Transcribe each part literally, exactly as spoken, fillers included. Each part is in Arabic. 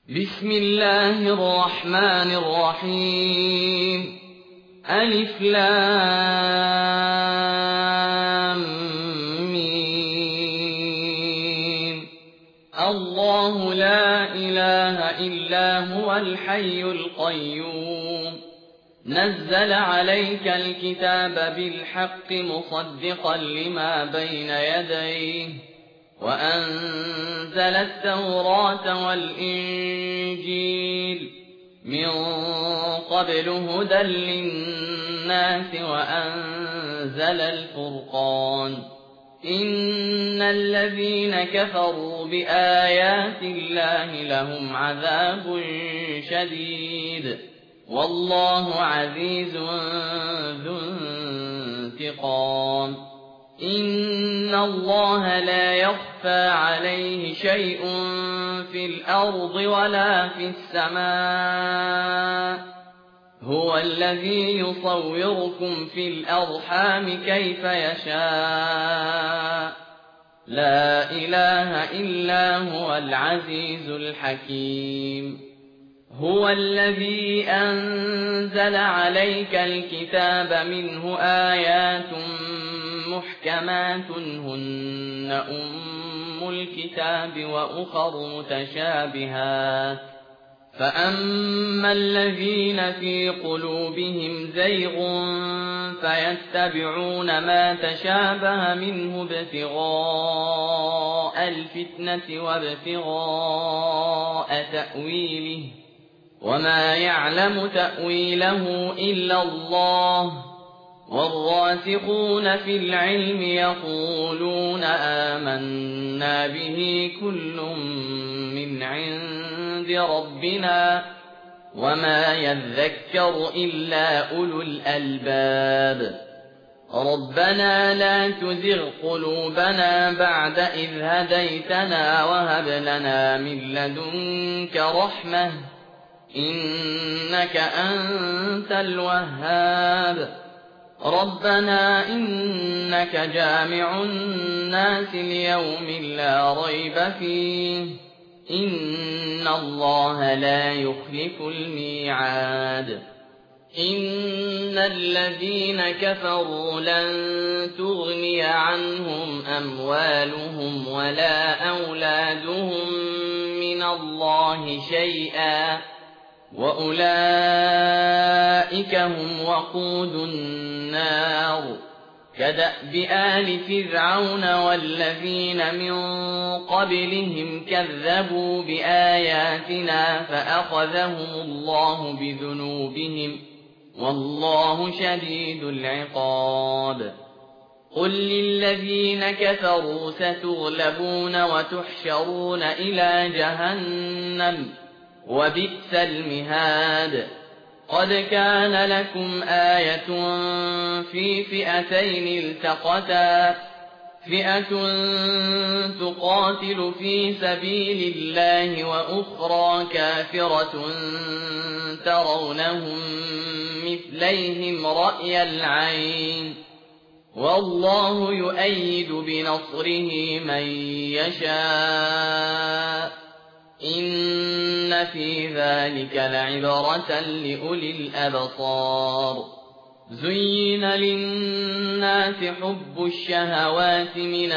بسم الله الرحمن الرحيم. ألف لام ميم. الله لا إله إلا هو الحي القيوم. نزل عليك الكتاب بالحق مصدقا لما بين يديه وأنزل التوراة والإنجيل من قبل هدى للناس وأنزل الفرقان. إن الذين كفروا بآيات الله لهم عذاب شديد والله عزيز ذو انتقام. إن الله لا يخفى عليه شيء في الأرض ولا في السماء. هو الذي يصوركم في الأرحام كيف يشاء. لا إله إلا هو العزيز الحكيم. هو الذي أنزل عليك الكتاب منه آيات محكمات هن أم الكتاب وأخر متشابهات. فأما الذين في قلوبهم زيغ فيتبعون ما تشابه منه ابتغاء الفتنة وابتغاء تأويله وما يعلم تأويله إلا الله. والراسخون في العلم يقولون آمنا به كل من عند ربنا وما يذكر إلا أولو الألباب. ربنا لا تزغ قلوبنا بعد إذ هديتنا وهب لنا من لدنك رحمة إنك أنت الوهاب. ربنا إنك جامع الناس ليوم لا ريب فيه إن الله لا يخلف الميعاد. إن الذين كفروا لن تغني عنهم أموالهم ولا أولادهم من الله شيئا وأولئك هم وقود النار. كدأب آل فرعون والذين من قبلهم كذبوا بآياتنا فأخذهم الله بذنوبهم والله شديد العقاب. قل للذين كفروا ستغلبون وتحشرون إلى جهنم وبئس المهاد. قد كان لكم آية في فئتين التقتا فئة تقاتل في سبيل الله وأخرى كافرة ترونهم مثليهم رأي العين والله يؤيد بنصره من يشاء. إن في ذلك لعبرة لأولي الأبصار. زين للناس حب الشهوات من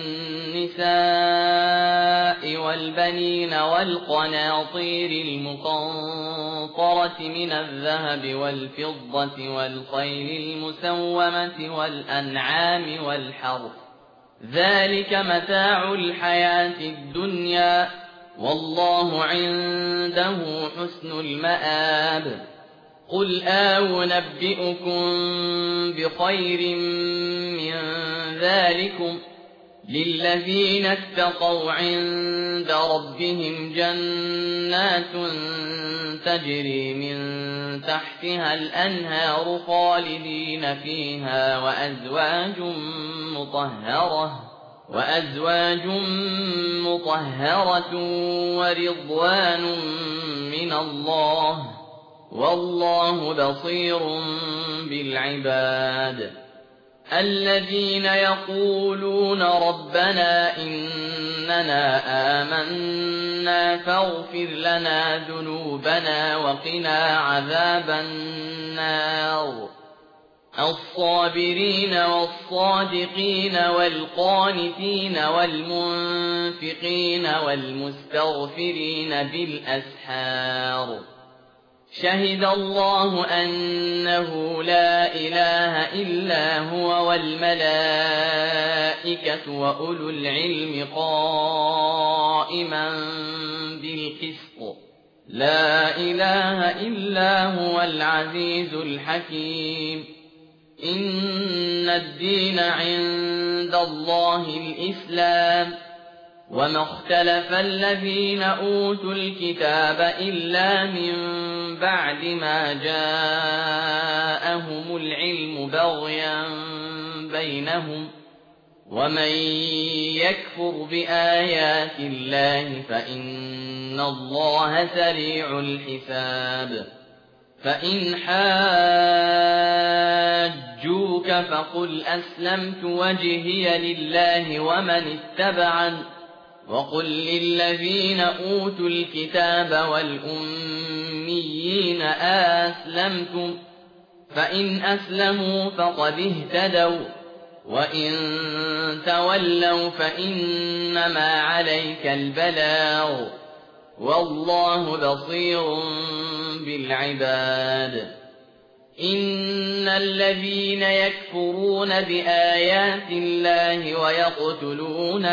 النساء والبنين والقناطير المقنطرة من الذهب والفضة والخيل المسومة والأنعام والحرث ذلك متاع الحياة الدنيا والله عنده حسن المآب. قل أنبئكم بخير من ذلكم للذين اتقوا عند ربهم جنات تجري من تحتها الأنهار خالدين فيها وأزواج مطهرة وأزواج مطهرة ورضوان من الله والله بصير بالعباد. الذين يقولون ربنا إننا آمنا آمنا فاغفر لنا ذنوبنا وقنا عذاب النار الصابرين والصادقين والقانتين والمنفقين والمستغفرين بالأسحار شهد الله أنه لا إله إلا هو والملائكة وأولو العلم قائما بالقسط لا إله إلا هو العزيز الحكيم إن الدين عند الله الإسلام وما اختلف الذين أوتوا الكتاب إلا من بعد ما جاءهم العلم بغيا بينهم ومن يكفر بآيات الله فإن الله سريع الحساب فإن حاجوك فقل أسلمت وجهي لله ومن اتبعن وقل للذين أوتوا الكتاب والأميين أسلمتم فإن أسلموا فقد اهتدوا وإن تولوا فإنما عليك البلاغ والله بصير بالعباد إن الذين يكفرون بآيات الله ويقتلون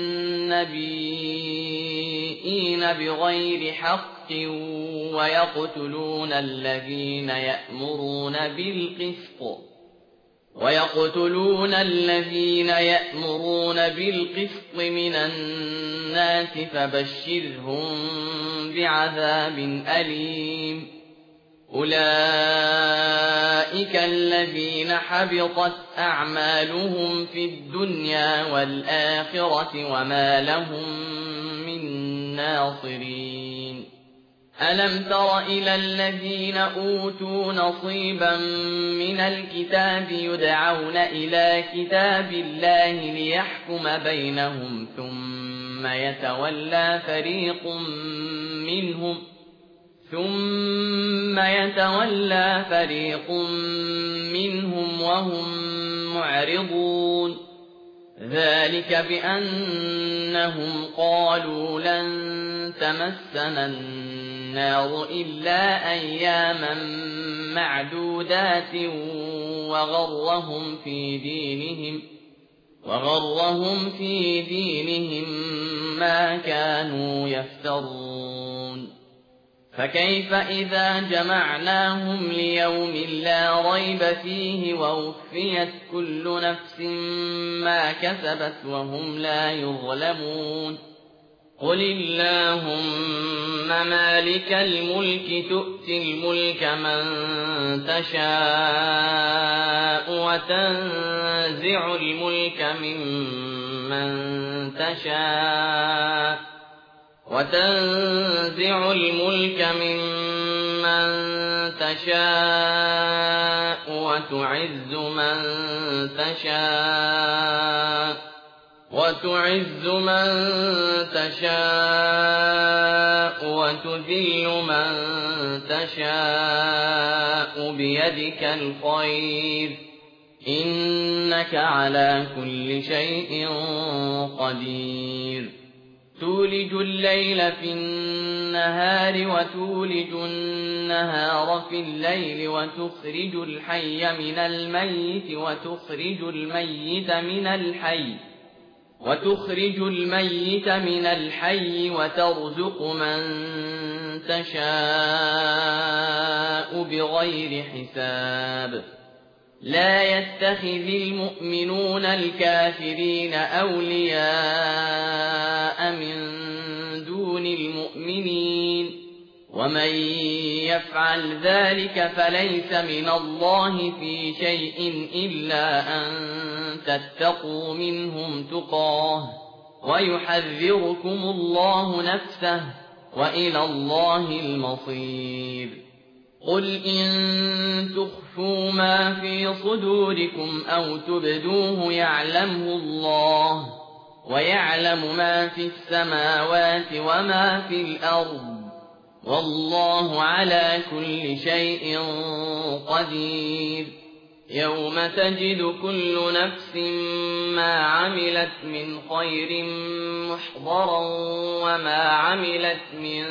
النبيين بغير حق ويقتلون الذين يأمرون بالقسط ويقتلون الذين يأمرون بالقسط من الناس فبشرهم بعذاب أليم أولئك الذين حبطت أعمالهم في الدنيا والآخرة وما لهم من ناصرين ألم تر إلى الذين أوتوا نصيبا من الكتاب يدعون إلى كتاب الله ليحكم بينهم ثم يتولى فريق منهم ثم يتولى فريق منهم وهم معرضون ذلك بأنهم قالوا لن تمسنا النار إلا أياما معدودات وغرهم في دينهم وغرهم في دينهم ما كانوا يفترون فكيف إذا جمعناهم ليوم لا ريب فيه ووفيت كل نفس ما كسبت وهم لا يظلمون قل اللهم مالك الملك تؤتي الملك من تشاء وتنزع الملك ممن تشاء وتنزع الملك ممن تشاء وتعز من تشاء وتعز من تشاء وتذل من تشاء بيدك الخير إنك على كل شيء قدير تولج الليل في النهار وتولج النهار في الليل وتخرج الحي من الميت وتخرج الميت من الحي وتخرج الميت من الحي وترزق من تشاء بغير حساب لا يتخذ المؤمنون الكافرين أولياء من دون المؤمنين ومن يفعل ذلك فليس من الله في شيء إلا أن تتقوا منهم تقاه ويحذركم الله نفسه وإلى الله المصير قل إن تخفوا ما في صدوركم أو تبدوه يعلمه الله ويعلم ما في السماوات وما في الأرض والله على كل شيء قدير يوم تجد كل نفس ما عملت من خير محضرا وما عملت من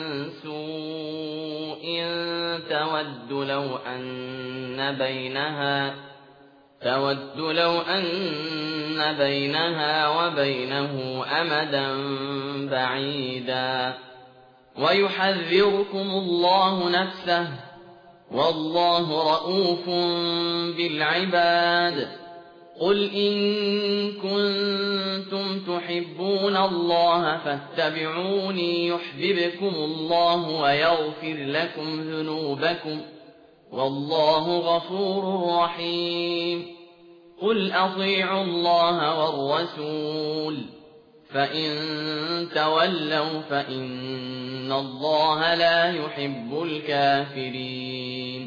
سوء تود لو أن بينها تود لو أن بينها وبينه أمدا بعيدا ويحذركم الله نفسه والله رءوف بالعباد قل إن كنتم تحبون الله فاتبعوني يحببكم الله ويغفر لكم ذنوبكم والله غفور رحيم قل أطيعوا الله والرسول فإن تولوا فإن الله لا يحب الكافرين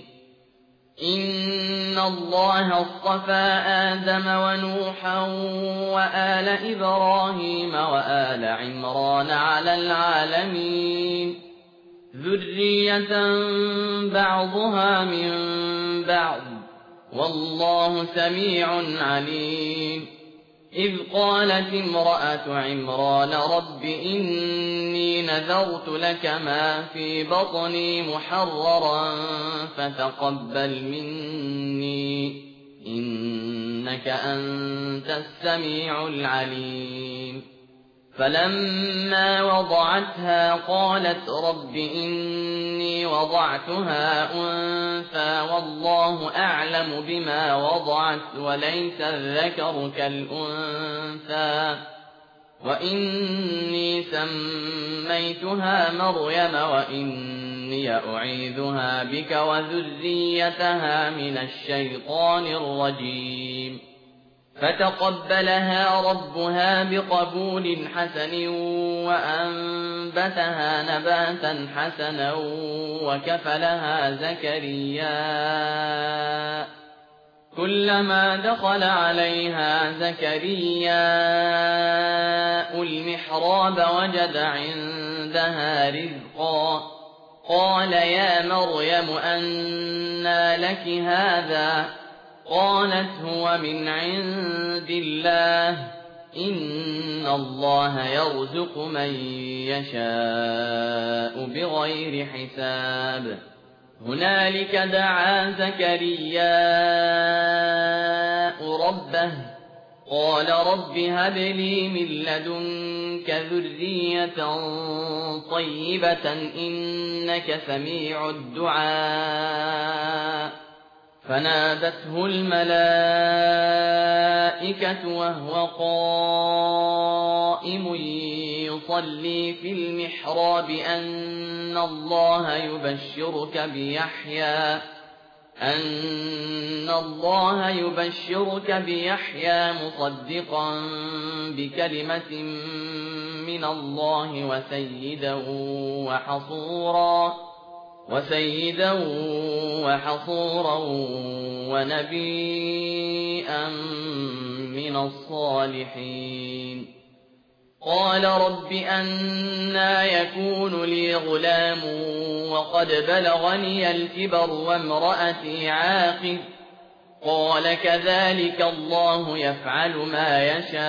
إن الله اصطفى آدم ونوحا وآل إبراهيم وآل عمران على العالمين ذرية بعضها من بعض والله سميع عليم إذ قالت امرأة عمران رب إني نذرت لك ما في بطني محررا فتقبل مني إنك أنت السميع العليم فلما وضعتها قالت رب إني وضعتها أنثى والله أعلم بما وضعت وليس الذكر كالأنثى وإني سميتها مريم وإني أعيذها بك وذريتها من الشيطان الرجيم فتقبلها ربها بقبول حسن وأنبتها نباتا حسنا وكفلها زكريا كلما دخل عليها زكريا المحراب وجد عندها رزقا قال يا مريم أنى لك هذا قالت هو من عند الله إن الله يرزق من يشاء بغير حساب هنالك دعا زكرياء ربه قال رب هب لي من لدنك ذرية طيبة إنك سميع الدعاء فنادته الملائكة وهو قائم يصلي في المحراب أن الله يبشرك بيحيى أن الله يبشرك بيحيى مصدقا بكلمة من الله وسيدا وحصورا وسيدا وحصورا ونبيا من الصالحين قال رب أنى يكون لي غلام وقد بلغني الكبر وامرأتي عاقر قال كذلك الله يفعل ما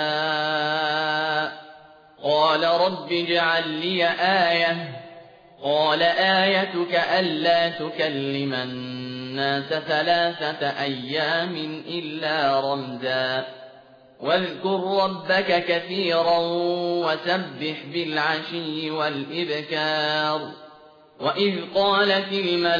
يشاء قال رب اجعل لي آية قال آيتك ألا تكلم الناس ثلاثة أيام إلا رمزا واذكر ربك كثيرا وسبح بالعشي والإبكار وإذ قالت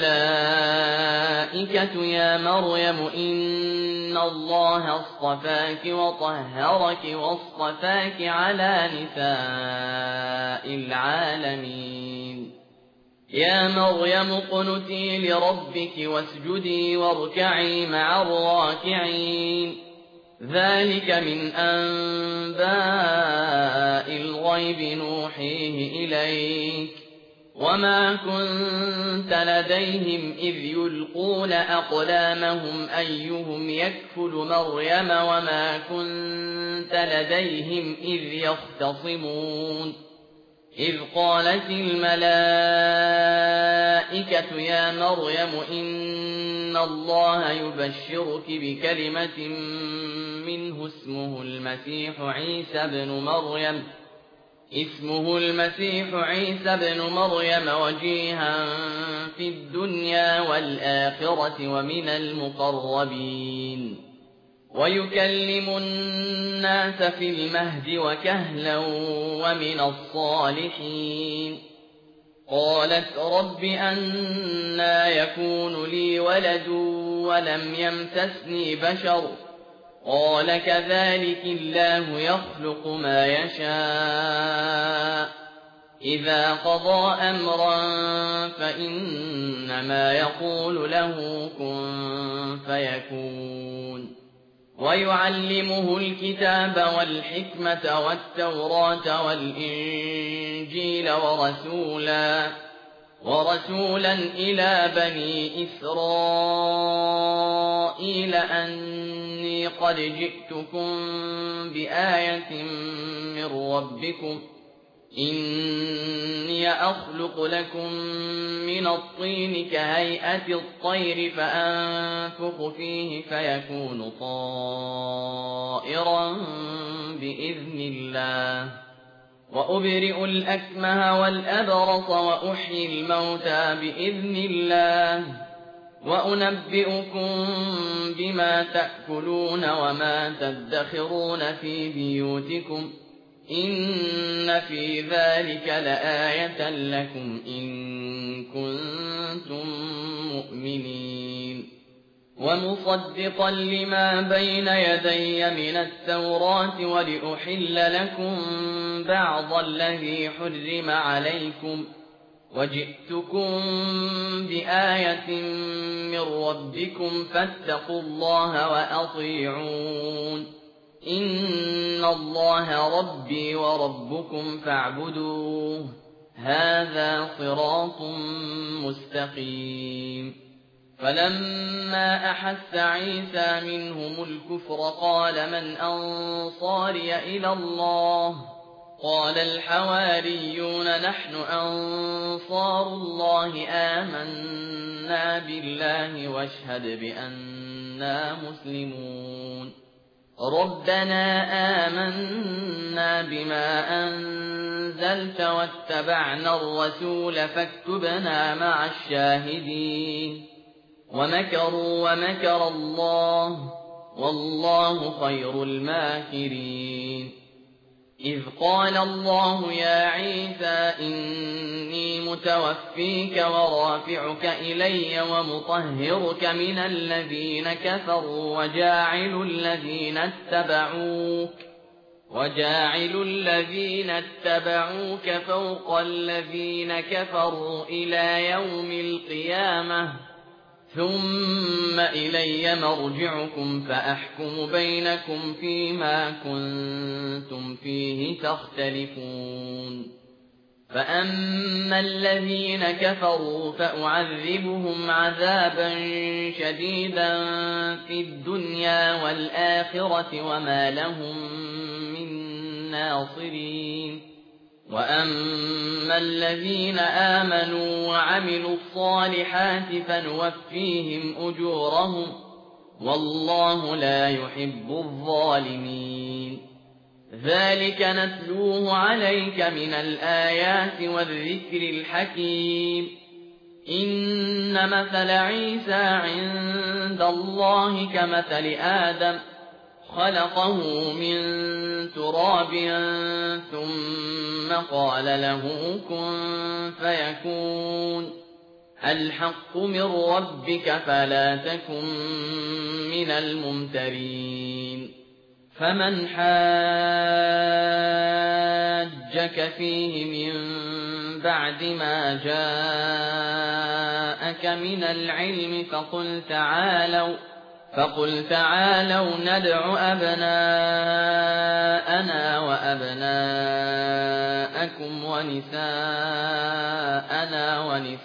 الملائكة يا مريم إن الله اصطفاك وطهرك واصطفاك على نساء العالمين يا مريم اقنتي لربك واسجدي واركعي مع الراكعين ذلك من أنباء الغيب نوحيه إليك وما كنت لديهم إذ يلقون أقلامهم أيهم يكفل مريم وما كنت لديهم إذ يختصمون إذ قالت الملائكة يا مريم إن الله يبشرك بكلمة منه اسمه المسيح عيسى بن مريم اسمه المسيح عيسى بن مريم وجيها في الدنيا والآخرة ومن المقربين ويكلم الناس في المهد وكهلا ومن الصالحين قالت رب أنى يكون لي ولد ولم يمسسني بشر قال كذلك الله يخلق ما يشاء إذا قضى أمرا فإنما يقول له كن فيكون ويعلمه الكتاب والحكمة والتوراة والإنجيل ورسولا ورسولا إلى بني إسرائيل أني قد جئتكم بآية من ربكم إني أخلق لكم من الطين كهيئة الطير فأنفخ فيه فيكون طائرا بإذن الله وأبرئ الأكمه والأبرص وأحيي الموتى بإذن الله وأنبئكم بما تأكلون وما تدخرون في بيوتكم إن في ذلك لآية لكم إن كنتم مؤمنين ومصدقا لما بين يدي من التوراة ولأحل لكم بعض الذي حرم عليكم وجئتكم بآية من ربكم فاتقوا الله وأطيعون إن الله ربي وربكم فاعبدوه هذا صراط مستقيم فلما أحس عيسى منهم الكفر قال من أنصاري إلى الله قال الحواريون نحن أنصار الله آمنا بالله واشهد بأننا مسلمون ربنا آمنا بما أنزلت واتبعنا الرسول فاكتبنا مع الشاهدين ومكروا ومكر الله والله خير الماكرين إذ قال الله يا عيسى إني متوفيك ورافعك إلي ومطهرك من الذين كفروا وجاعل الذين اتبعوك وجاعل الذين اتبعوك فوق الذين كفروا إلى يوم القيامة ثم إلي مرجعكم فأحكم بينكم فيما كنتم فيه تختلفون فأما الذين كفروا فأعذبهم عذابا شديدا في الدنيا والآخرة وما لهم من ناصرين وأما الذين آمنوا وعملوا الصالحات فنوفيهم أجورهم والله لا يحب الظالمين ذلك نتلوه عليك من الآيات والذكر الحكيم إن مثل عيسى عند الله كمثل آدم خلقه من تراب ثم قال له كن فيكون الحق من ربك فلا تكن من الممترين فمن حاجك فيه من بعد ما جاءك من العلم فقل تعالوا فقل تعالوا ندع أبناءنا وأبناءكم ونساءنا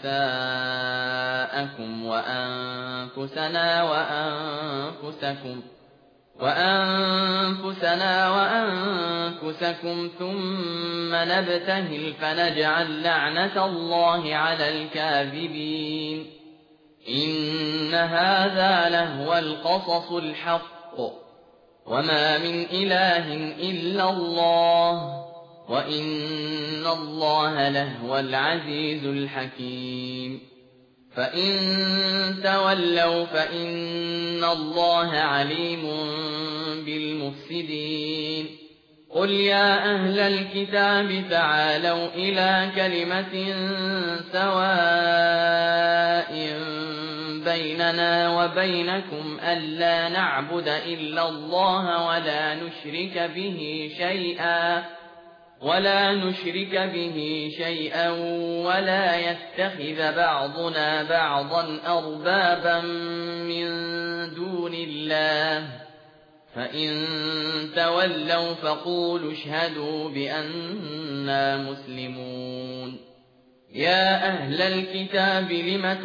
ونساءكم وأنفسنا وأنفسكم وأنفسنا وأنفسكم ثم نبتهل فنجعل لعنة الله على الكاذبين إن هذا لهو القصص الحق وما من إله إلا الله وإن الله لهو العزيز الحكيم فإن تولوا فإن الله عليم بالمفسدين قل يا أهل الكتاب تعالوا إلى كلمة سواء بيننا وبينكم ألا نعبد إلا الله ولا نشرك به شيئا ولا نشرك به شيئا ولا يتخذ بعضنا بعضا أربابا من دون الله فإن تولوا فقولوا اشهدوا بأننا مسلمون يا أهل الكتاب لم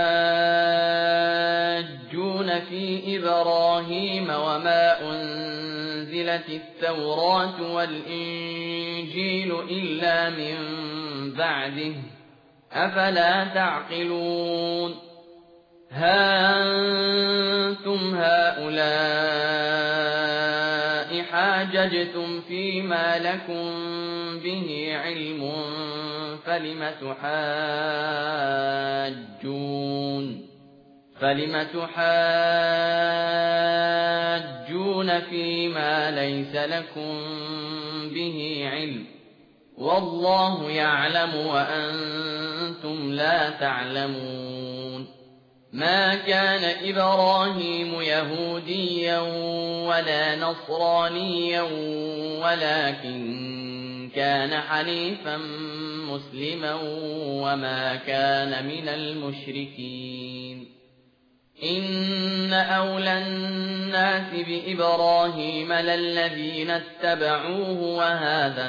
تحاجون في إبراهيم وما أنزلت التوراة والإنجيل إلا من بعده أفلا تعقلون ها أنتم هؤلاء حاججتم فيما لكم به علم فلم تحاجون فلم تحاجون فيما ليس لكم به علم والله يعلم وأنتم لا تعلمون ما كان إبراهيم يهوديا ولا نصرانيا ولكن كان حنيفا مسلما وما كان من المشركين إن أولى الناس بإبراهيم للذين اتبعوه وهذا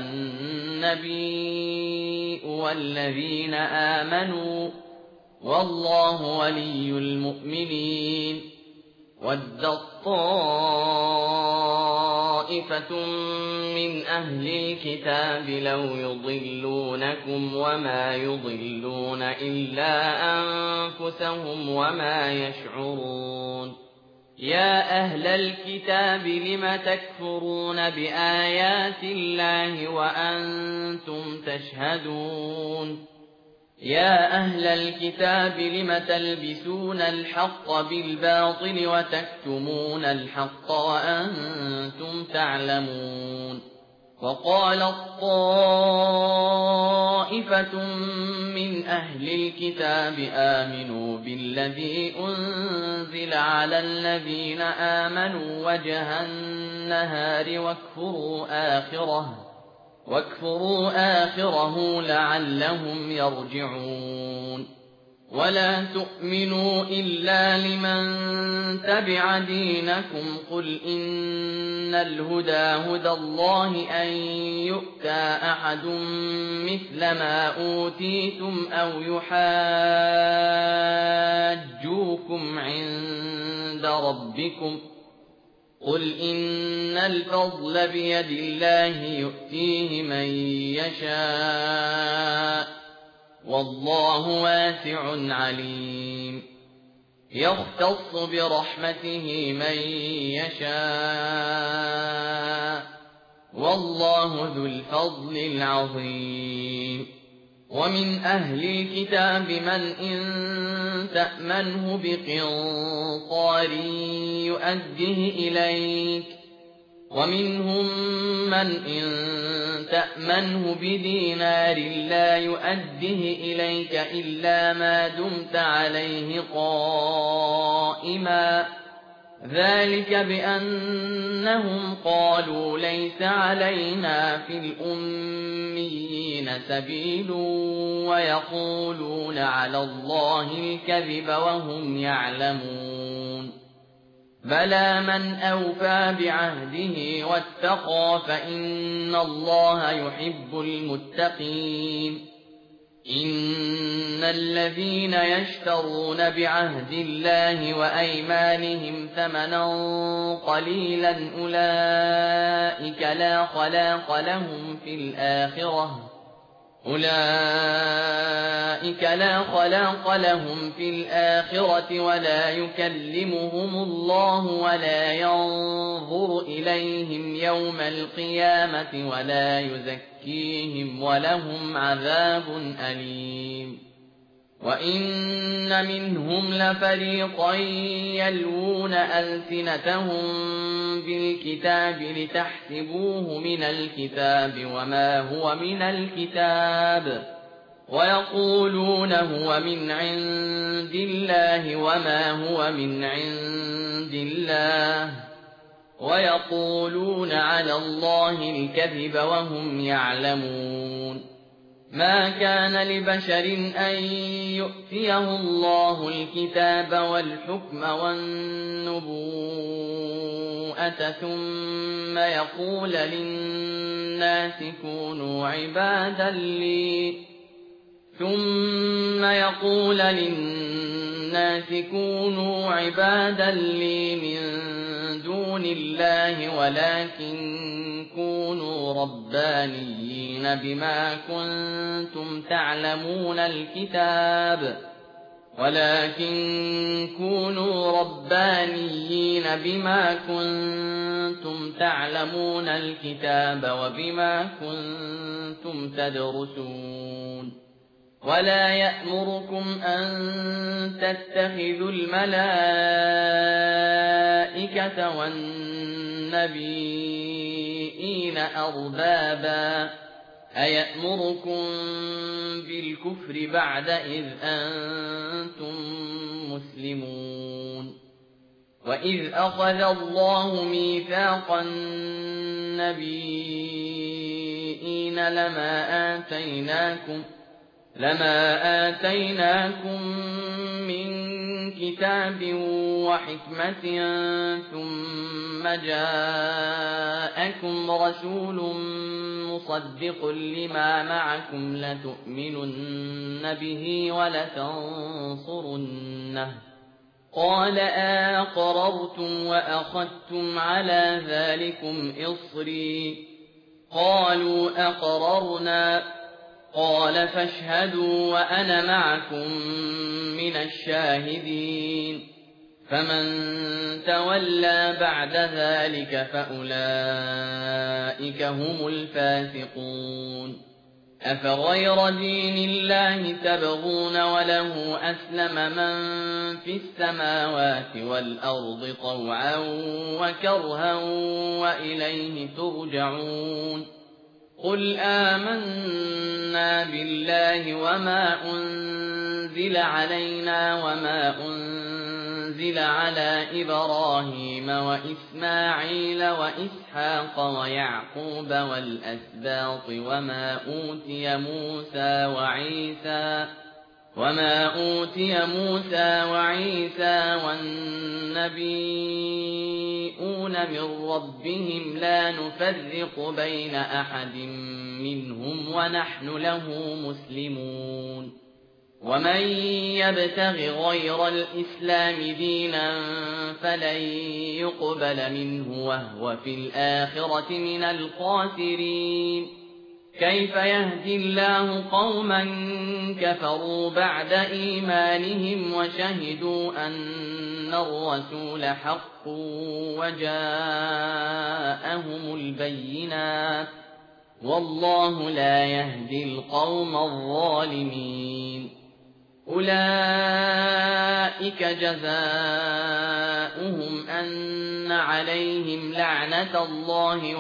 النبي والذين آمنوا والله ولي المؤمنين ود طائفة من أهل الكتاب لو يضلونكم وما يضلون إلا أنفسهم وما يشعرون يا أهل الكتاب لم تكفرون بآيات الله وأنتم تشهدون يا أهل الكتاب لم تلبسون الحق بالباطل وتكتمون الحق وأنتم تعلمون وقالت طائفة من أهل الكتاب آمنوا بالذي أنزل على الذين آمنوا وجه النهار واكفروا آخره واكفروا آخره لعلهم يرجعون ولا تؤمنوا إلا لمن تبع دينكم قل إن الهدى هدى الله أن يؤتى أحد مثل ما أوتيتم أو يحاجوكم عند ربكم قل إن الفضل بيد الله يؤتيه من يشاء والله واسع عليم يختص برحمته من يشاء والله ذو الفضل العظيم ومن أهل الكتاب من إن تأمنه بقنطار يؤده إليك ومنهم من إن تأمنه بدينار لا يؤده إليك إلا ما دمت عليه قائما ذلك بأنهم قالوا ليس علينا في الأميين سبيل ويقولون على الله الكذب وهم يعلمون بلى من أوفى بعهده واتقى فإن الله يحب المتقين إن الذين يشترون بعهد الله وأيمانهم ثمنا قليلا أولئك لا خلاق لهم في الآخرة أولئك لا خلاق لهم في الآخرة ولا يكلمهم الله ولا ينظر إليهم يوم القيامة ولا يزكيهم ولهم عذاب أليم وإن منهم لفريقا يلوون ألسنتهم بالكتاب لتحسبوه من الكتاب وما هو من الكتاب ويقولون هو من عند الله وما هو من عند الله ويقولون على الله الكذب وهم يعلمون ما كان لبشر أن يؤتيه الله الكتاب والحكم والنبوءة ثم يقول للناس كونوا عبادا لي ثم يقول للناس كونوا عبادا لي من دون الله ولكن كونوا ربانيين بما كنتم تعلمون الكتاب ولكن كونوا ربانيين بما كنتم تعلمون الكتاب وبما كنتم تدرسون ولا يأمركم أن تتخذوا الملائكة والنبيين أربابا أيأمركم بالكفر بعد إذ أنتم مسلمون وإذ أخذ الله ميثاق النبيين لما آتيناكم لما آتيناكم من كتاب وحكمة ثم جاءكم رسول مصدق لما معكم لتؤمنن به ولتنصرنه قال أقررتم وأخذتم على ذلكم إصري قالوا أقررنا قال فاشهدوا وأنا معكم من الشاهدين فمن تولى بعد ذلك فأولئك هم الفاسقون أفغير دين الله تبغون وله أسلم من في السماوات والأرض طوعا وكرها وإليه ترجعون قل آمنا بالله وما أنزل علينا وما أنزل على إبراهيم وإسماعيل وإسحاق ويعقوب والأسباط وما أوتي موسى وعيسى وما أوتي موسى وعيسى والنبيون من ربهم لا نفرق بين أحد منهم ونحن له مسلمون ومن يبتغ غير الإسلام دينا فلن يقبل منه وهو في الآخرة من الخاسرين كيف يهدي الله قوما كفروا بعد إيمانهم وشهدوا أن الرسول حق وجاءهم البينات والله لا يهدي القوم الظالمين أولئك جزاؤهم أن عليهم لعنة الله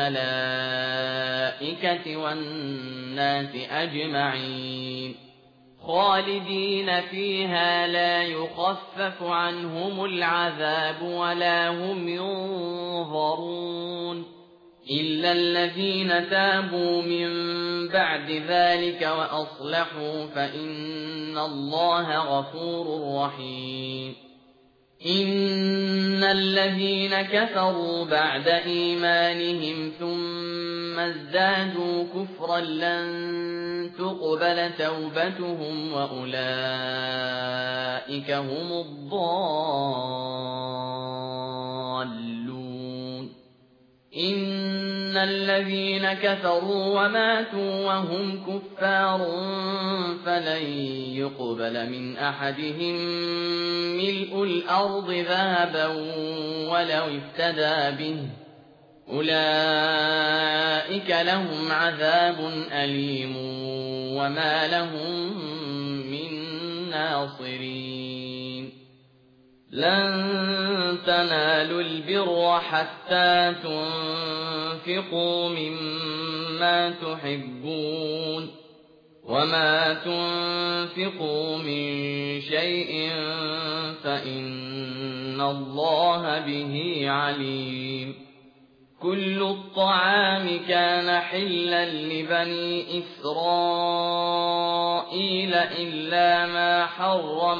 والملائكة والناس أجمعين خالدين فيها لا يخفف عنهم العذاب ولا هم ينظرون إلا الذين تابوا من بعد ذلك وأصلحوا فإن الله غفور رحيم إن الذين كفروا بعد إيمانهم ثم ازدادوا كفرا لن تقبل توبتهم وأولئك هم الضالون إن الذين كفروا وماتوا وهم كفار فلن يقبل من أحدهم ملء الأرض ذهبا ولو افتدى به أولئك لهم عذاب أليم وما لهم من ناصرين لن تنالوا البر حتى تنفقوا مما تحبون وما تنفقوا من شيء فإن الله به عليم كل الطعام كان حلا لبني إسرائيل إلا ما حرم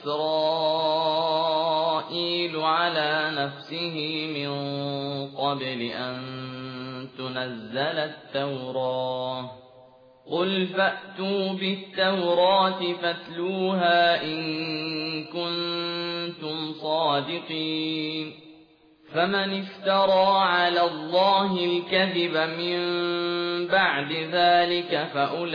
إسرائيل على نفسه من قبل أن تنزل التوراة قل فأتوا بالتوراة فاتلوها إن كنتم صادقين فمن افترى على الله الكذب من بعد ذلك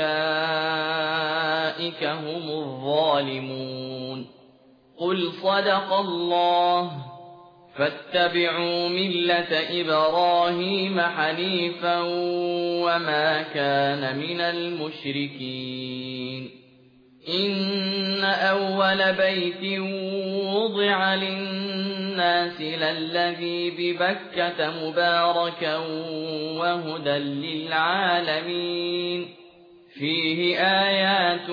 فأولئك هم الظالمون قل صدق الله فاتبعوا ملة إبراهيم حنيفا وما كان من المشركين إن أول بيت وضع للناس للذي ببكة مباركا وهدى للعالمين فيه آيات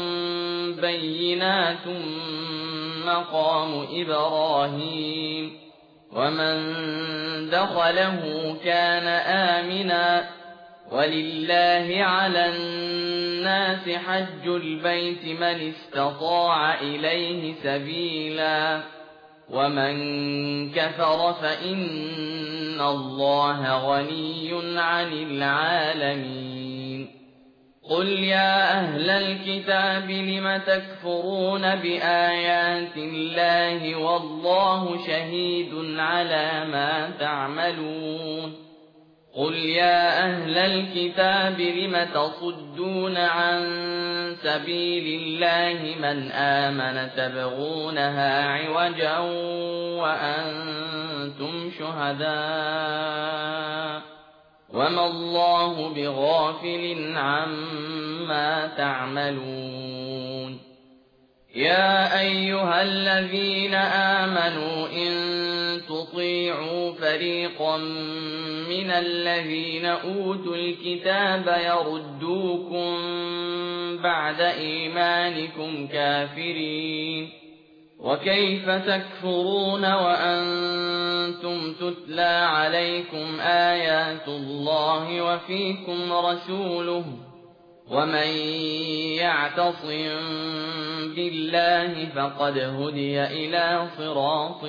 بينات مقام إبراهيم ومن دخله كان آمنا ولله على الناس حج البيت من استطاع إليه سبيلا ومن كفر فإن الله غني عن العالمين قل يا أهل الكتاب لم تكفرون بآيات الله والله شهيد على ما تعملون قل يا أهل الكتاب لم تصدون عن سبيل الله من آمن تبغونها عوجا وأنتم شهداء وما الله بغافل عما تعملون يا أيها الذين آمنوا إن تطيعوا فريقا من الذين أوتوا الكتاب يردوكم بعد إيمانكم كافرين وكيف تكفرون وأنتم تتلى عليكم آيات الله وفيكم رسوله ومن يعتصم بالله فقد هدي إلى صراط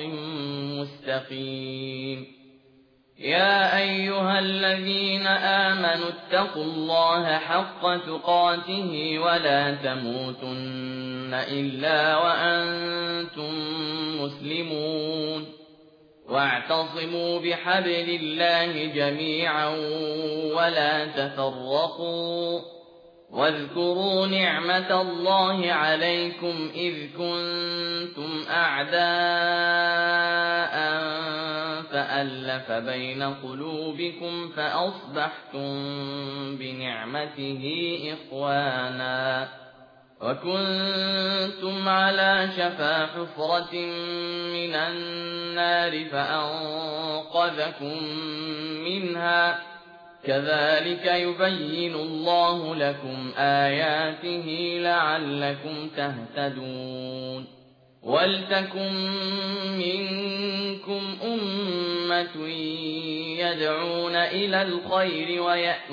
مستقيم يا أيها الذين آمنوا اتقوا الله حق تقاته ولا تموتن إلا وأنتم مسلمون واعتصموا بحبل الله جميعا ولا تفرقوا واذكروا نعمة الله عليكم إذ كنتم أعداء فألف بين قلوبكم فأصبحتم بنعمته إخوانا وكنتم على شفا حفرة من النار فأنقذكم منها كذلك يبين الله لكم آياته لعلكم تهتدون ولتكن منكم أمة يدعون إلى الخير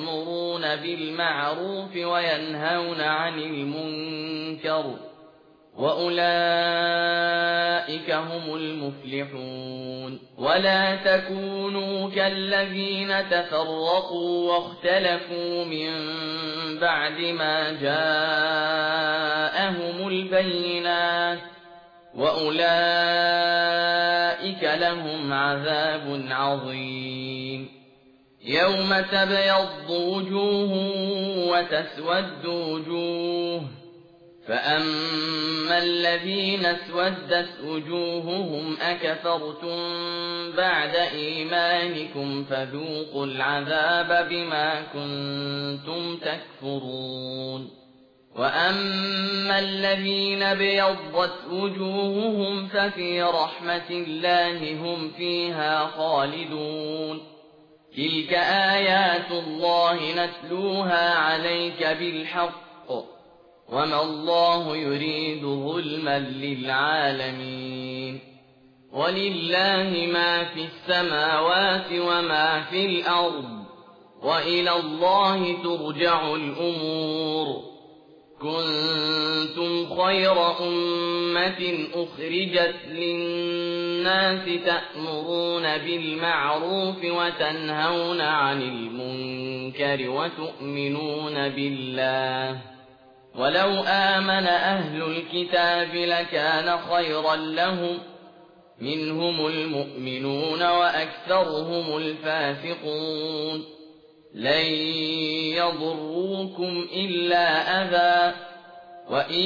ويأمرون بالمعروف وينهون عن المنكر وأولئك هم المفلحون ولا تكونوا كالذين تفرقوا واختلفوا من بعد ما جاءهم البينات وأولئك لهم عذاب عظيم يوم تبيض وجوه وتسود وجوه فأما الذين اسودت وجوههم أكفرتم بعد إيمانكم فذوقوا العذاب بما كنتم تكفرون وأما الذين ابيضت وجوههم ففي رحمة الله هم فيها خالدون تلك آيات الله نتلوها عليك بالحق وما الله يريد ظلما للعالمين ولله ما في السماوات وما في الأرض وإلى الله ترجع الأمور كنتم خير أمة أخرجت للناس تأمرون بالمعروف وتنهون عن المنكر وتؤمنون بالله ولو آمن أهل الكتاب لكان خيرا لهم منهم المؤمنون وأكثرهم الفاسقون لن يضروكم إلا أذى وإن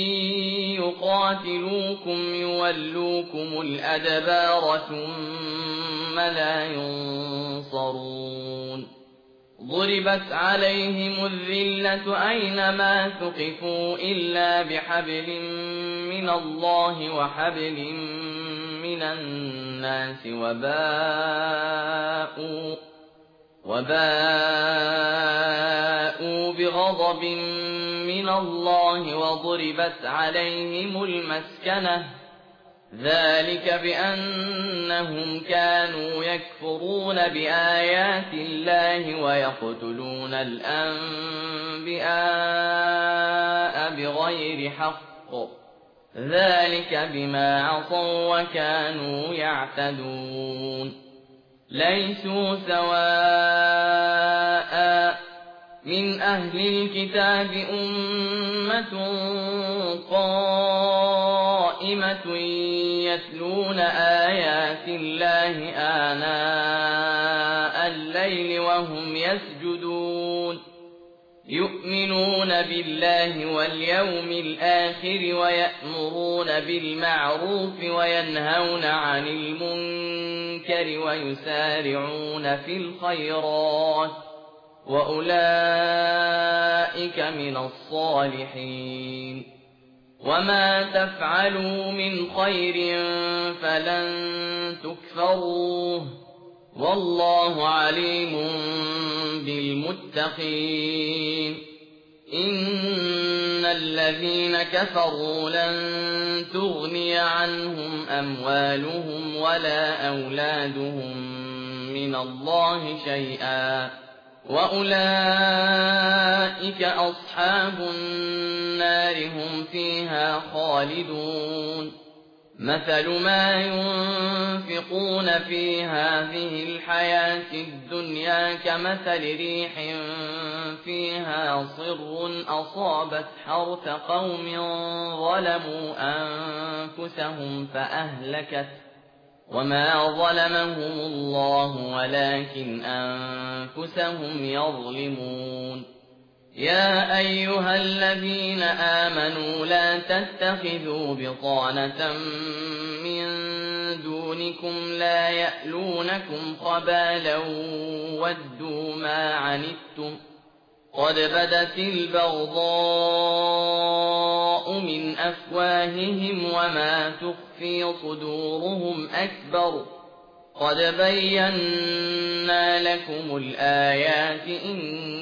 يقاتلوكم يولوكم الأدبار ثم لا ينصرون ضربت عليهم الذلة أينما ثقفوا إلا بحبل من الله وحبل من الناس وباءوا وباءوا بغضب من الله وضربت عليهم المسكنة ذلك بأنهم كانوا يكفرون بآيات الله ويقتلون الأنبياء بغير حق ذلك بما عصوا وكانوا يعتدون ليسوا سواء من أهل الكتاب أمة قائمة يتلون آيات الله آناء الليل وهم يسجدون يؤمنون بالله واليوم الآخر ويأمرون بالمعروف وينهون عن المنكر ويسارعون في الخيرات وأولئك من الصالحين وما تفعلوا من خير فلن تكفروه والله عليم بالمتقين إن الذين كفروا لن تغني عنهم أموالهم ولا أولادهم من الله شيئا وأولئك أصحاب النار هم فيها خالدون مثل ما ينفقون في هذه الحياة الدنيا كمثل ريح فيها صر أصابت حرث قوم ظلموا أنفسهم فأهلكت وما ظلمهم الله ولكن أنفسهم يظلمون يا أيها الذين آمنوا لا تتخذوا بطانة من دونكم لا يألونكم خبالا ودوا ما عنتم قد بدت البغضاء من أفواههم وما تخفي صدورهم أكبر قد بينا لكم الآيات إن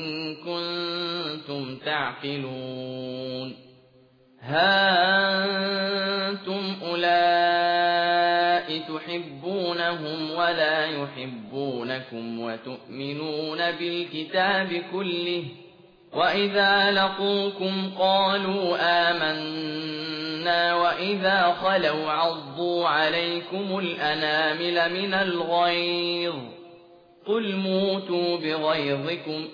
كنتم تعقلون ها أنتم أولئك تحبونهم ولا يحبونكم وتؤمنون بالكتاب كله وإذا لقوكم قالوا آمنا وإذا خلوا عضوا عليكم الأنامل من الغيظ قل موتوا بغيظكم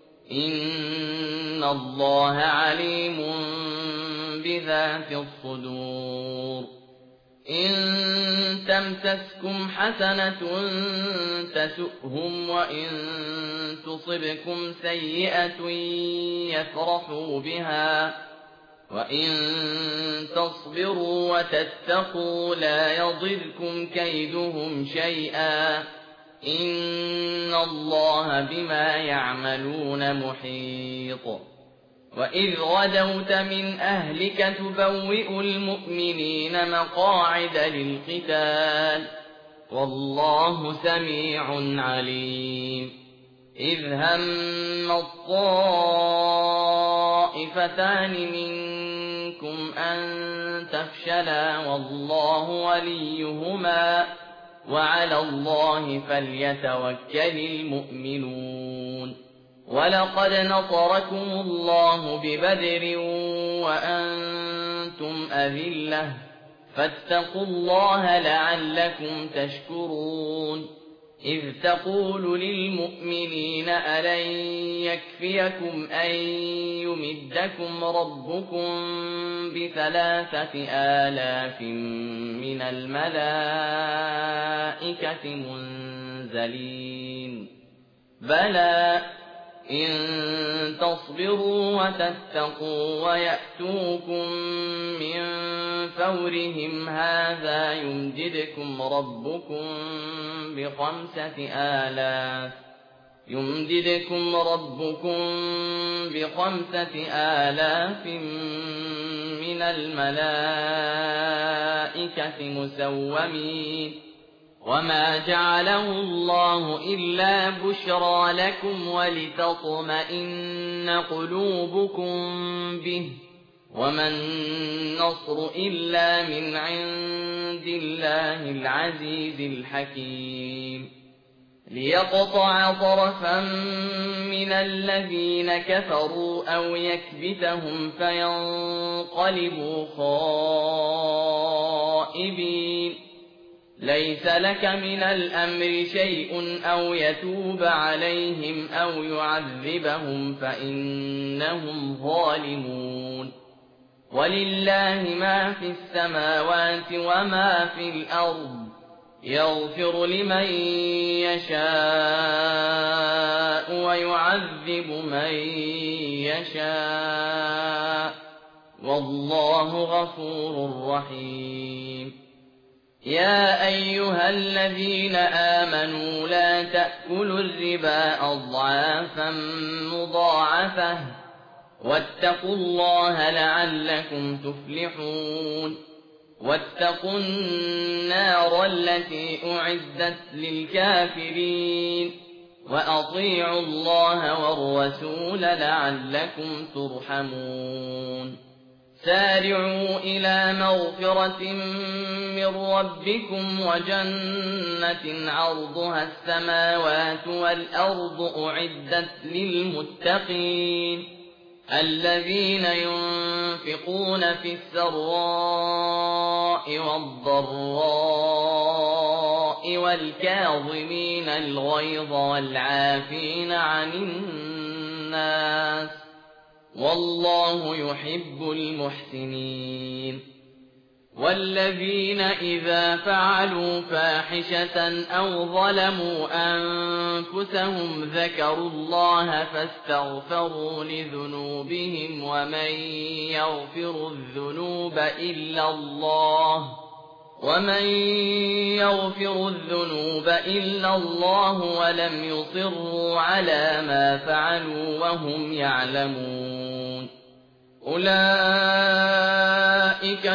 إن الله عليم بذات الصدور إن تمسسكم حسنة تسؤهم وإن تصبكم سيئة يفرحوا بها وإن تصبروا وتتقوا لا يضركم كيدهم شيئا إن الله بما يعملون محيط وإذ غدوت من أهلك تبوئ المؤمنين مقاعد للقتال والله سميع عليم إذ هم الطائفتان منكم أن تفشلا والله وليهما وعلى الله فليتوكل المؤمنون ولقد نصركم الله ببدر وأنتم أذلة فاتقوا الله لعلكم تشكرون إذ تقول للمؤمنين ألن يكفيكم أن يمدكم ربكم بثلاثة آلاف من الملائكة منزلين بلى إن تصبروا وتتقوا ويأتوكم من فورهم هذا يمددكم ربكم بخمسة آلاف يمددكم ربكم بخمسة آلاف من الملائكة مسومين وما جعله الله إلا بشرى لكم ولتطمئن قلوبكم به وما النصر إلا من عند الله العزيز الحكيم ليقطع طرفا من الذين كفروا أو يكبتهم فينقلبوا خائبين ليس لك من الأمر شيء أو يتوب عليهم أو يعذبهم فإنهم ظالمون ولله ما في السماوات وما في الأرض يغفر لمن يشاء ويعذب من يشاء والله غفور رحيم يا أيها الذين آمنوا لا تأكلوا الربا أضعافا مضاعفة واتقوا الله لعلكم تفلحون واتقوا النار التي أعدت للكافرين وأطيعوا الله والرسول لعلكم ترحمون سارعوا إلى مغفرة من ربكم وجنة عرضها السماوات والأرض أعدت للمتقين الذين ينفقون في السراء والضراء والكاظمين الغيظ والعافين عن الناس والله يحب المحسنين والذين إذا فعلوا فاحشة أو ظلموا أنفسهم ذكروا الله فاستغفروا لذنوبهم ومن يغفر الذنوب إلا الله ومن يغفر الذنوب إلا الله ولم يصروا على ما فعلوا وهم يعلمون أولئك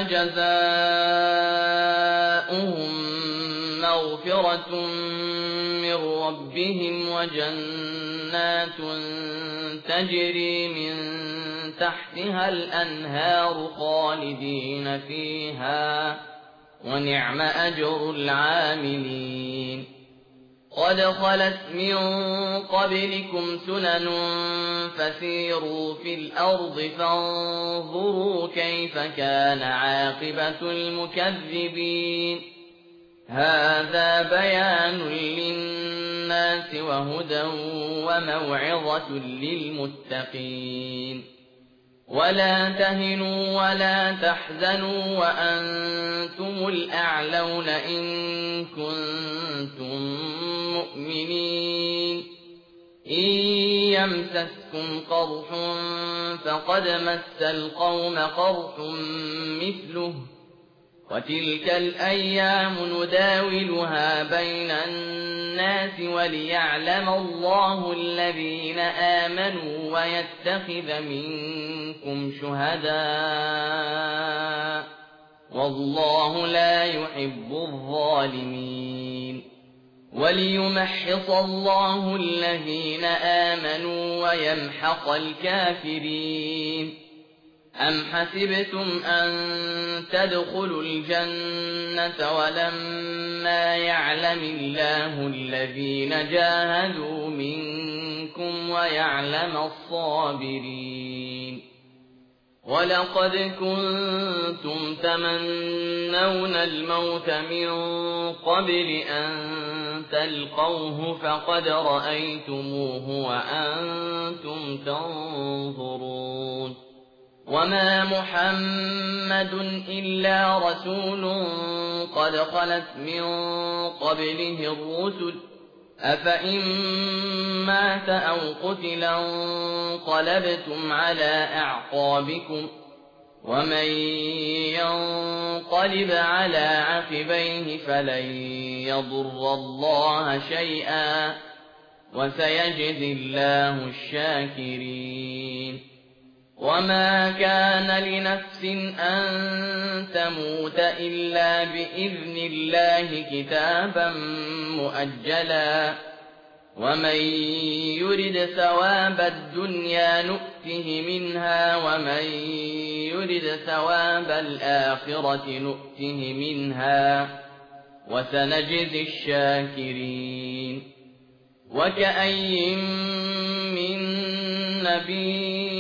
جزاؤهم مغفرة من ربهم وجنات تجري من تحتها الأنهار خالدين فيها ونعم أجر العاملين قد خلت من قبلكم سنن فسيروا في الأرض فانظروا كيف كان عاقبة المكذبين هذا بيان للناس وهدى وموعظة للمتقين ولا تهنوا ولا تحزنوا وأنتم الأعلون إن كنتم مؤمنين إن يمسسكم قرح فقد مس القوم قرح مثله وتلك الأيام نداولها بين الناس وليعلم الله الذين آمنوا ويتخذ منكم شهداء والله لا يحب الظالمين وليمحص الله الذين آمنوا ويمحق الكافرين أم حسبتم أن تدخلوا الجنة ولما يعلم الله الذين جاهدوا منكم ويعلم الصابرين ولقد كنتم تمنون الموت من قبل أن تلقوه فقد رأيتموه وأنتم تنظرون وما محمد إلا رسول قد خلت من قبله الرسل أفإن مات أو قتل انقلبتم على أعقابكم ومن ينقلب على عقبيه فلن يضر الله شيئا وسيجزي الله الشاكرين وما كان لنفس أن تموت إلا بإذن الله كتابا مؤجلا ومن يرد ثواب الدنيا نؤته منها ومن يرد ثواب الآخرة نؤته منها وسنجزي الشاكرين وكأي من نبي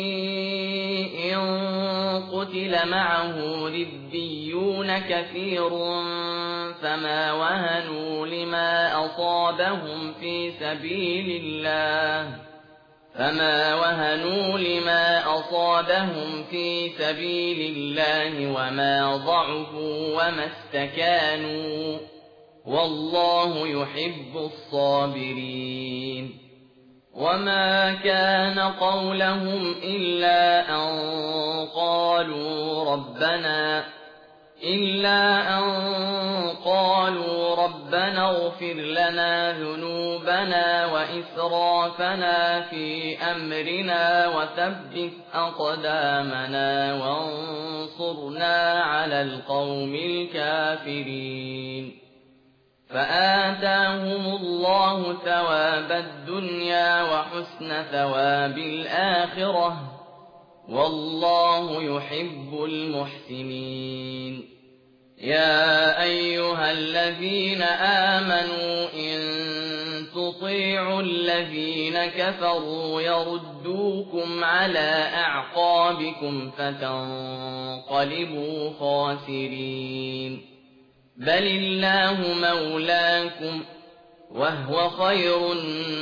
قتل معه ربيون كثير فما وهنوا لما أصابهم في سبيل الله فما وهنوا لما أصابهم في سبيل الله وما ضعفوا وما استكانوا والله يحب الصابرين وما كان قولهم إلا أن قالوا ربنا إلا أن قالوا ربنا اغفر لنا ذنوبنا وإسرافنا في أمرنا وثبت أقدامنا وانصرنا على القوم الكافرين فآتاهم الله ثواب الدنيا وحسن ثواب الآخرة والله يحب المحسنين يا أيها الذين آمنوا إن تطيعوا الذين كفروا يردوكم على أعقابكم فتنقلبوا خاسرين بل الله مولاكم وهو خير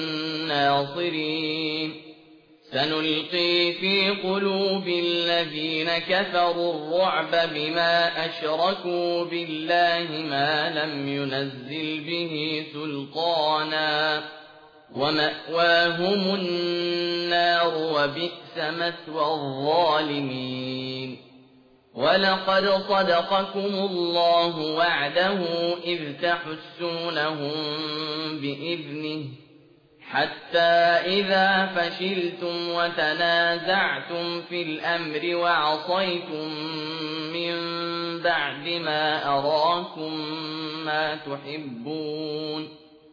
الناصرين سنلقي في قلوب الذين كفروا الرعب بما أشركوا بالله ما لم ينزل به سلطانا ومأواهم النار وبئس مثوى الظالمين ولقد صدقكم الله وعده إذ تحسونهم بإذنه حتى إذا فشلتم وتنازعتم في الأمر وعصيتم من بعد ما أراكم ما تحبون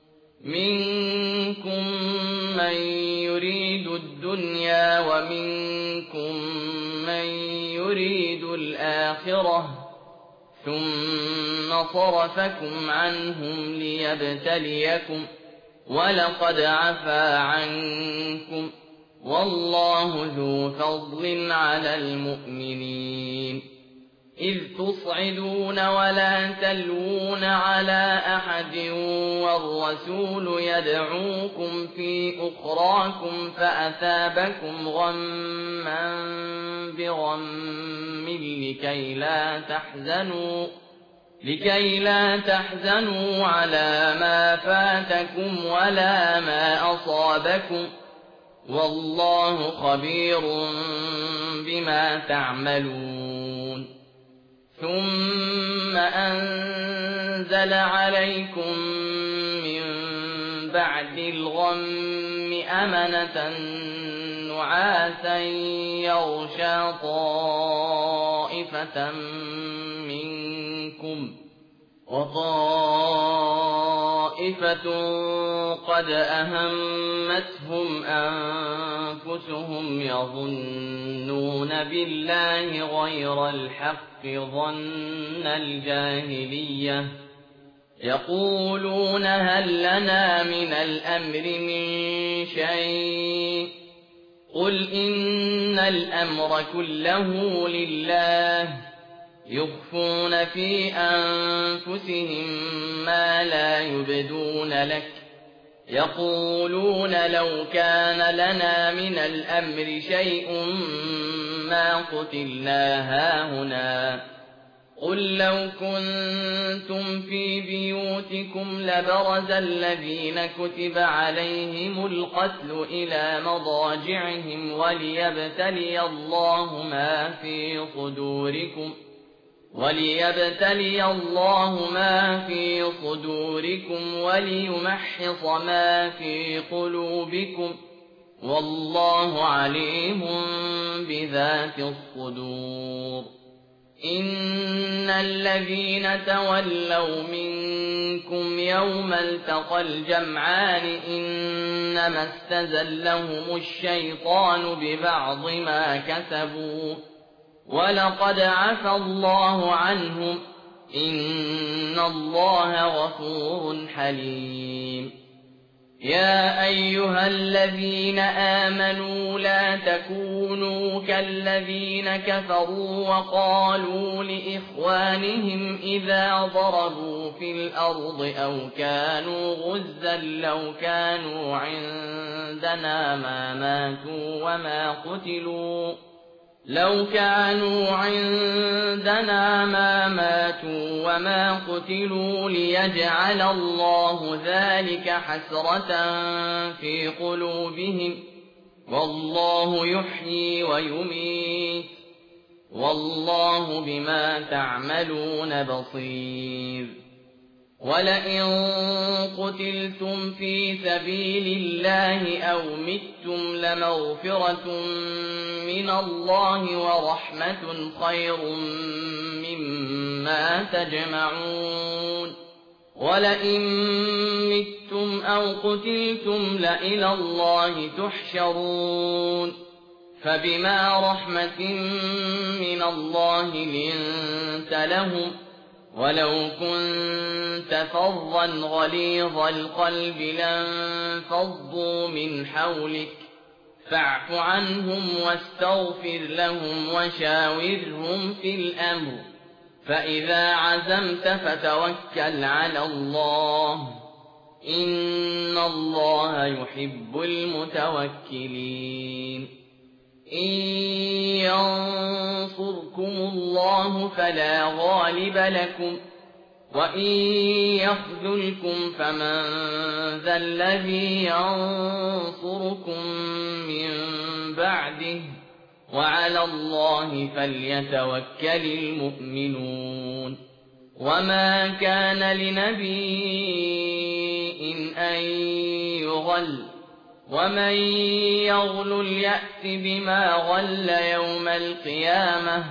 منكم من يريد الدنيا ومنكم من يريد الآخرة ثم صرفكم عنهم ليبتليكم وَلَقَدْ عَفَا عَنكُمْ وَاللَّهُ ذُو فَضْلٍ عَلَى الْمُؤْمِنِينَ إِذْ تُصْعِدُونَ وَلَا تَلْوُونَ عَلَىٰ أَحَدٍ وَالرَّسُولُ يَدْعُوكُمْ فِي أُخْرَاكُمْ فَأَثَابَكُمْ غَمًّا بِغَمٍّ لِّكَيْ لَا تَحْزَنُوا لكي لا تحزنوا على ما فاتكم ولا ما أصابكم والله خبير بما تعملون ثم أنزل عليكم من بعد الغم أمنة نعاسا يغشى طائفة منكم وطائفة قد أهمتهم أنفسهم يظنون بالله غير الحق ظن الجاهلية يقولون هل لنا من الأمر من شيء قل إن الأمر كله لله يخفون في أنفسهم ما لا يبدون لك يقولون لو كان لنا من الأمر شيء ما قتلنا هاهنا قل لو كنتم في بيوتكم لبرز الذين كتب عليهم القتل إلى مضاجعهم وليبتلي الله ما في صدوركم وليبتلي الله ما في صدوركم وليمحص ما في قلوبكم والله عليم بذات الصدور إن الذين تولوا منكم يوم التقى الجمعان إنما استزلهم الشيطان ببعض ما كسبوا ولقد عفى الله عنهم إن الله غفور حليم يا أيها الذين آمنوا لا تكونوا كالذين كفروا وقالوا لإخوانهم إذا ضربوا في الأرض أو كانوا غزا لو كانوا عندنا ما ماتوا وما قتلوا لو كانوا عندنا ما ماتوا وما قتلوا ليجعل الله ذلك حسرة في قلوبهم والله يحيي ويميت والله بما تعملون بصير ولئن قتلتم في سبيل الله أو متم لمغفرة من الله ورحمة خير مما تجمعون ولئن متم أو قتلتم لإلى الله تحشرون فبما رحمة من الله لنت لهم ولو كنت فظا غليظ القلب لانفضوا من حولك فاعف عنهم واستغفر لهم وشاورهم في الأمر فإذا عزمت فتوكل على الله إن الله يحب المتوكلين إن ينصركم الله فلا غالب لكم وإن يخذلكم فمن ذا الذي ينصركم من بعده وعلى الله فليتوكل المؤمنون وما كان لنبي أن يغل ومن يغل يأت بما غل يوم القيامة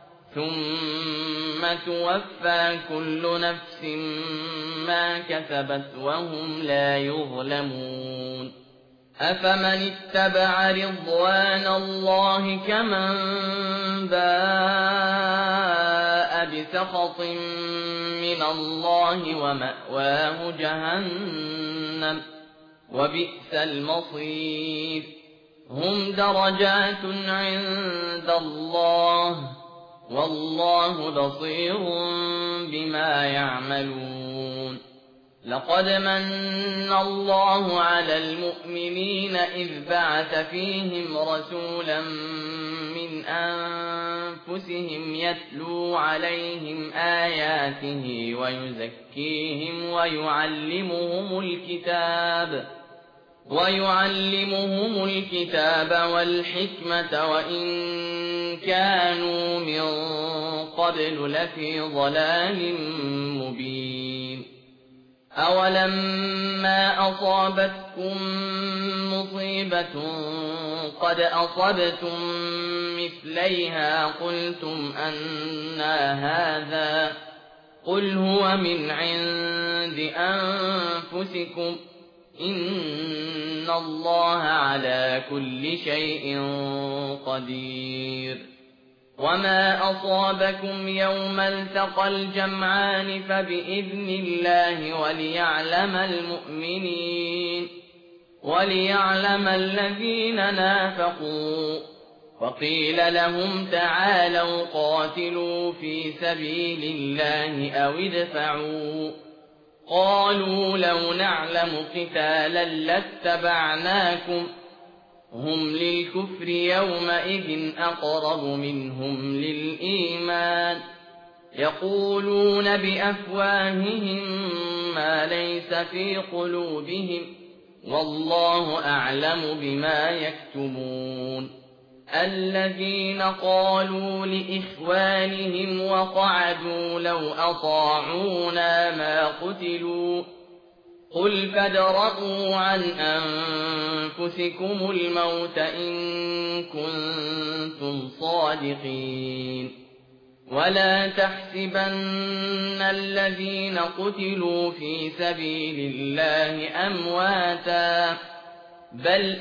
ثم توفى كل نفس ما كسبت وهم لا يظلمون أفمن اتبع رضوان الله كمن باء بسخط من الله ومأواه جهنم وبئس المصير هم درجات عند الله والله بصير بما يعملون لقد من الله على المؤمنين إذ بعث فيهم رسولا من أنفسهم يتلو عليهم آياته ويزكيهم ويعلمهم الكتاب ويعلمهم الكتاب والحكمة وإن كانوا من قبل لفي ضلال مبين أولما أصابتكم مصيبة قد أصبتم مثليها قلتم أنى هذا قل هو من عند أنفسكم إن الله على كل شيء قدير وما أصابكم يوم التقى الجمعان فبإذن الله وليعلم المؤمنين وليعلم الذين نافقوا وقيل لهم تعالوا قاتلوا في سبيل الله أو ادفعوا قالوا لو نعلم قتالا لاتبعناكم هم للكفر يومئذ أقرب منهم للإيمان يقولون بأفواههم ما ليس في قلوبهم والله أعلم بما يكتمون الذين قالوا لإخوانهم وقعدوا لو أطاعونا ما قتلوا قل فادرءوا عن أنفسكم الموت إن كنتم صادقين ولا تحسبن الذين قتلوا في سبيل الله أمواتا بل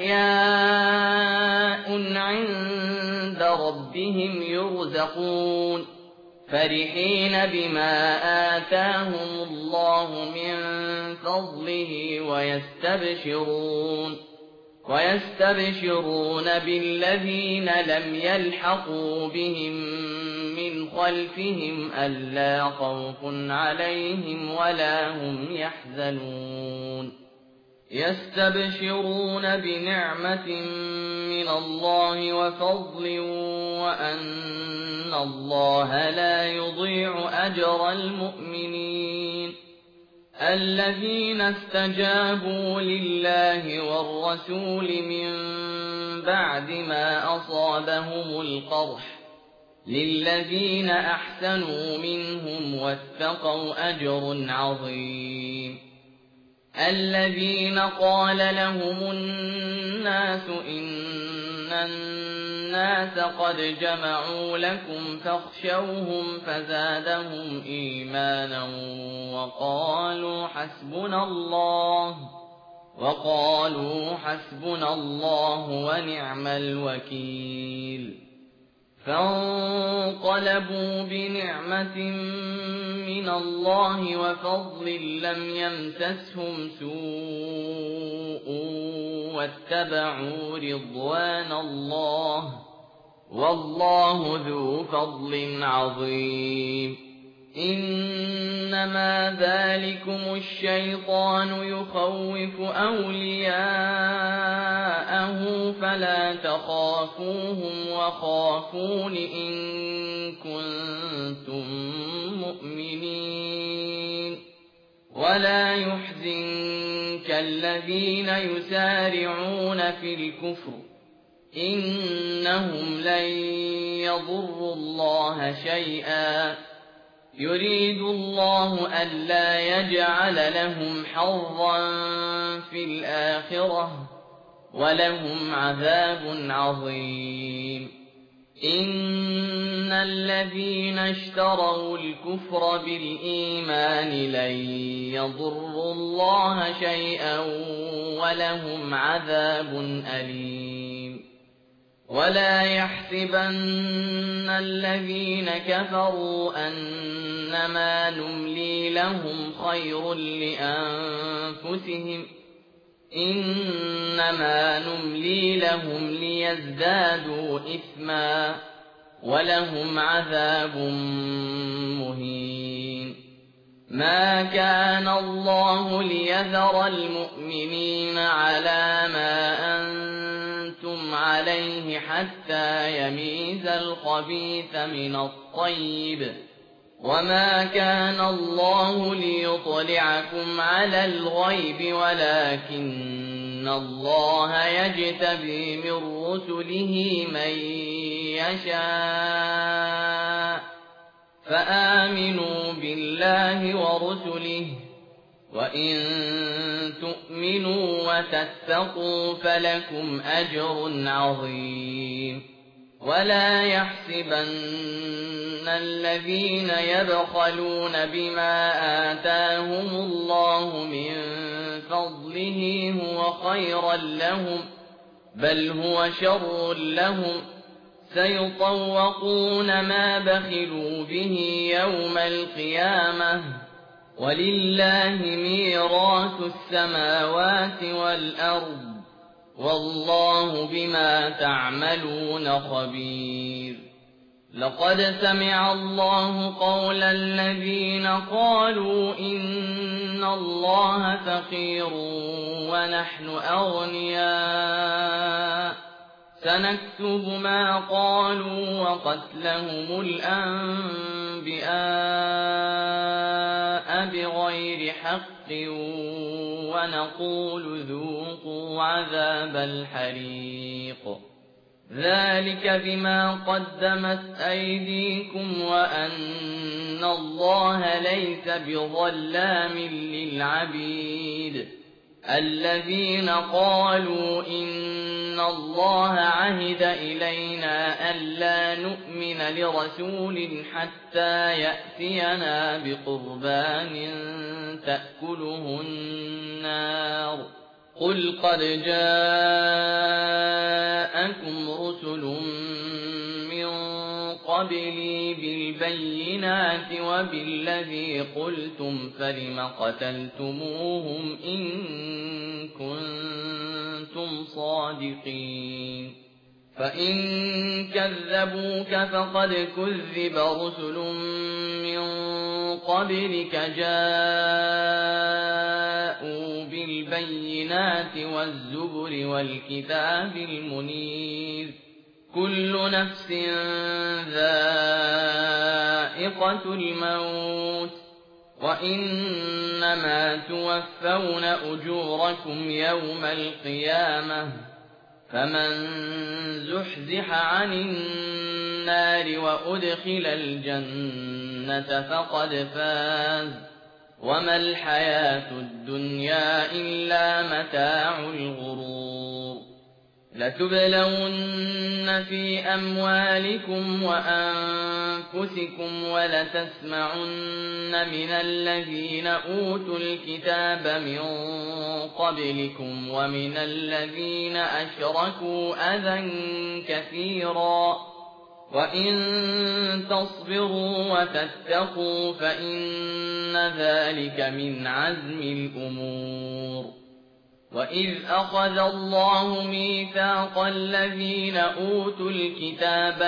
أحياء عند ربهم يرزقون فرحين بما آتاهم الله من فضله ويستبشرون ويستبشرون بالذين لم يلحقوا بهم من خلفهم ألا خوف عليهم ولا هم يحزنون يستبشرون بنعمة من الله وفضل وأن الله لا يضيع أجر المؤمنين الذين استجابوا لله والرسول من بعد ما أصابهم القرح للذين أحسنوا منهم واتقوا أجر عظيم الذين قال لهم الناس إن الناس قد جمعوا لكم فاخشوهم فزادهم إيمانا وقالوا حسبنا الله وقالوا حسبنا الله ونعم الوكيل فانقلبوا بنعمة من الله وفضل لم يمسسهم سوء واتبعوا رضوان الله والله ذو فضل عظيم إنما ذلكم الشيطان يخوف أولياءه فلا تخافوهم وخافون إن كنتم مؤمنين ولا يحزنك الذين يسارعون في الكفر إنهم لن يضروا الله شيئا يريد الله ألا يجعل لهم حظا في الآخرة ولهم عذاب عظيم إن الذين اشتروا الكفر بالإيمان لن يضروا الله شيئا ولهم عذاب أليم ولا يحسبن الذين كفروا أنما نملي لهم خير لأنفسهم إنما نملي لهم ليزدادوا إثما ولهم عذاب مهين ما كان الله ليذر المؤمنين على ما أنتم عليه حتى يميز الخبيث من الطيب وما كان الله ليطلعكم على الغيب ولكن الله يجتبي من رسله من يشاء فآمنوا بالله ورسله وإن تؤمنوا وتتقوا فلكم أجر عظيم ولا يحسبن الذين يبخلون بما آتاهم الله من فضله هو خيرا لهم بل هو شر لهم سيطوقون ما بخلوا به يوم القيامة ولله ميراث السماوات والأرض والله بما تعملون خبير لقد سمع الله قول الذين قالوا إن الله فقير ونحن أغنياء سنكتب ما قالوا وقتلهم الأنبياء بغير حق ونقول ذوقوا عذاب الحريق ذلك بما قدمت أيديكم وأن الله ليس بظلام للعبيد الذين قالوا إن الله عهد إلينا ألا نؤمن لرسول حتى يأتينا بقربان تأكله النار قل قد جاءكم رسل من قبلي بالبينات وبالذي قلتم فلم قتلتموهم إن كنتم صادقين فإن كذبوك فقد كذب رسل من قبلك جاءوا بالبينات والزبر والكتاب المنير كل نفس ذائقة الموت وإنما توفون أجوركم يوم القيامة فمن زحزح عن النار وأدخل الجنة فقد فاز وما الحياة الدنيا إلا متاع الغرور لتبلون في أموالكم وأنفسكم ولتسمعن من الذين أوتوا الكتاب من قبلكم ومن الذين أشركوا أذى كثيرا وإن تصبروا وتتقوا فإن ذلك من عزم الأمور وإذ أخذ الله ميثاق الذين أوتوا الكتاب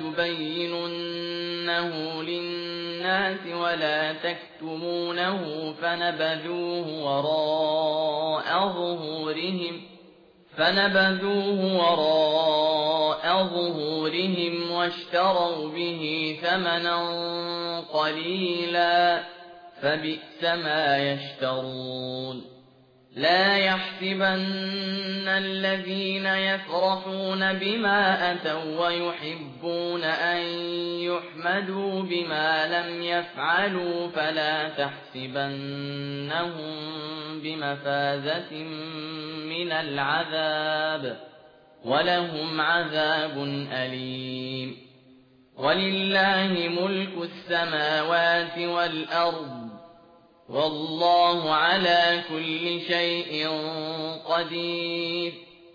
لتبيننه للناس ولا تكتمونه فنبذوه وراء ظهورهم فنبذوه وراء ظهورهم واشتروا به ثمنا قليلا فبئس ما يشترون لا يحسبن الذين يفرحون بما أتوا ويحبون أن يحمدوا بما لم يفعلوا فلا تحسبنهم بمفازة من العذاب ولهم عذاب أليم ولله ملك السماوات والأرض والله على كل شيء قدير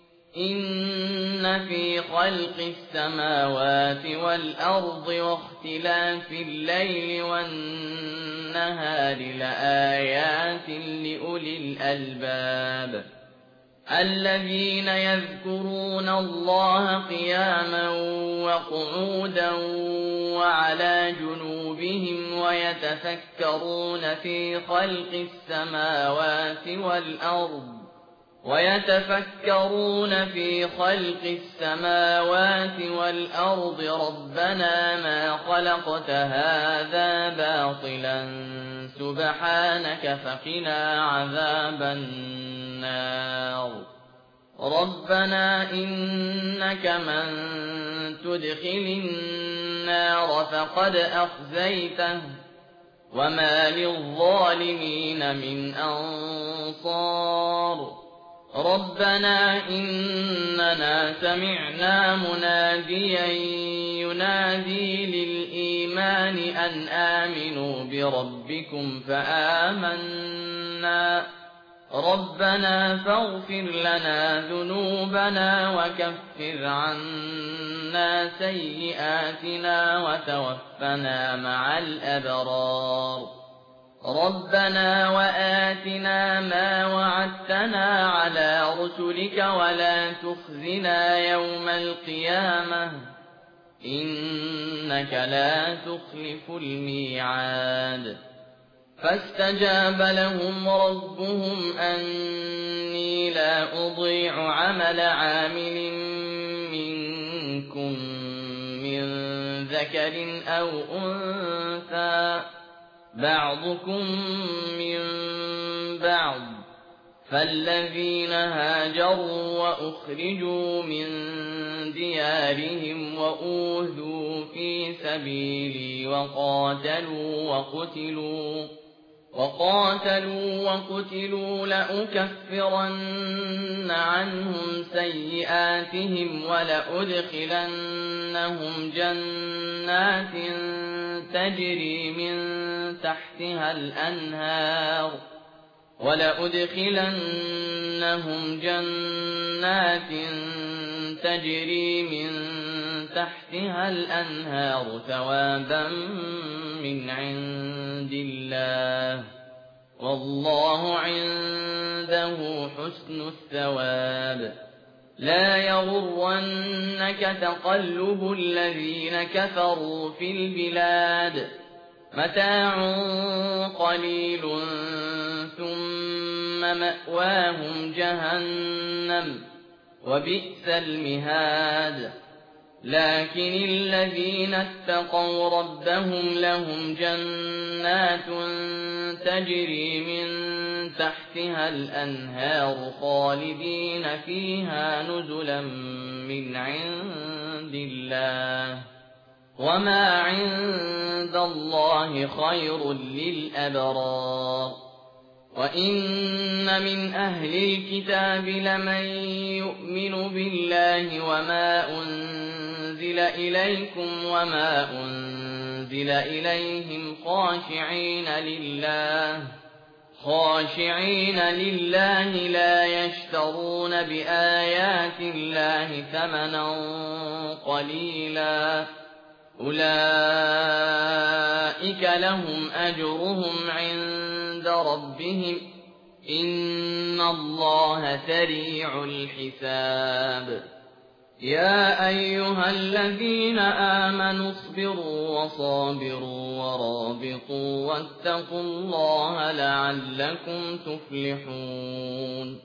إن في خلق السماوات والأرض واختلاف الليل والنهار لآيات لأولي الألباب الذين يذكرون الله قياما وقعودا وعلى جنوبهم ويتفكرون في خلق السماوات والأرض ويتفكرون في خلق السماوات والأرض ربنا ما خلقت هذا باطلا سبحانك فقنا عذاب النار ربنا إنك من تدخل النار فقد أخزيته وما للظالمين من أنصار ربنا إننا سمعنا مناديا ينادي للإيمان أن آمنوا بربكم فآمنا ربنا فاغفر لنا ذنوبنا وكفر عنا سيئاتنا وتوفنا مع الأبرار ربنا وآتنا ما وعدتنا على رسلك ولا تخزنا يوم القيامة إنك لا تخلف الميعاد فاستجاب لهم ربهم أني لا أضيع عمل عامل منكم من ذكر أو أنثى بعضكم من بعض فالذين هاجروا وأخرجوا من ديارهم وأوذوا في سبيلي وقاتلوا وقتلوا وقاتلوا وقتلوا لأكفرن عنهم سيئاتهم ولأدخلنهم جنات تجري من تحتها الأنهار ولأدخلنهم جنات تجري من تحتها الأنهار ثوابا من عند الله والله عنده حسن الثواب لا يغرنك تقلب الذين كفروا في البلاد متاع قليل ثم مأواهم جهنم وبئس المهاد لكن الذين اتقوا ربهم لهم جنات تجري من تحتها الأنهار خالدين فيها نزلا من عند الله وما عند الله خير للأبرار وإن من أهل الكتاب لمن يؤمن بالله وما أنزل إليكم وما أنزل إليهم خاشعين لله خاشعين لله لا يشترون بآيات الله ثمنا قليلا أولئك لهم أجرهم عند ربهم إن الله سريع الحساب يا أيها الذين آمنوا اصبروا وصابروا ورابطوا واتقوا الله لعلكم تفلحون